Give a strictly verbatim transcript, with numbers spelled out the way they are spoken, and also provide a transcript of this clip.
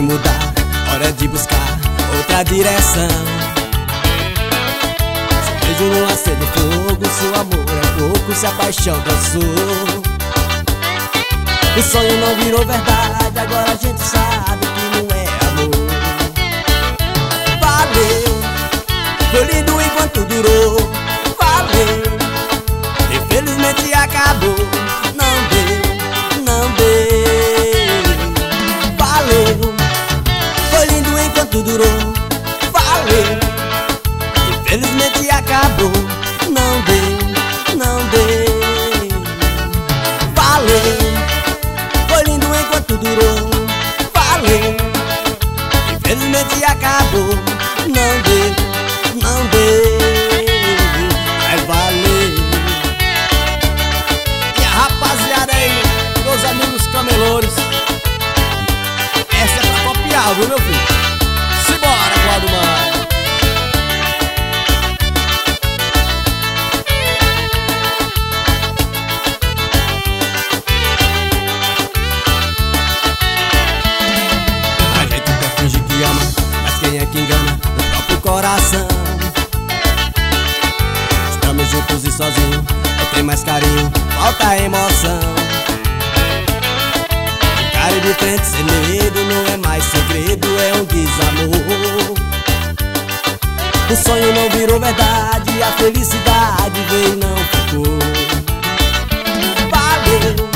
mudar, hora de buscar outra direção. Seu beijo não acende fogo, seu amor é pouco, se a paixão cansou. O sonho não virou verdade, agora a gente sabe que não é amor. Valeu, foi lindo enquanto durou. Valeu, infelizmente acabou. Não deu, não deu. Valeu, foi lindo enquanto durou. Valeu, infelizmente acabou. Não deu, não deu. Valeu, foi lindo enquanto durou. Valeu, infelizmente acabou. Não deu, não deu. Vai valer. E a rapaziada aí, meus amigos camelores, essa é pra copiar, viu, meu filho? Simbora, Claudio Maia. Quem é que engana o próprio coração? Estamos juntos e sozinhos, não tem mais carinho, falta emoção. Ficar de frente sem medo não é mais segredo, é um desamor. O sonho não virou verdade, a felicidade veio e não ficou. Valeu,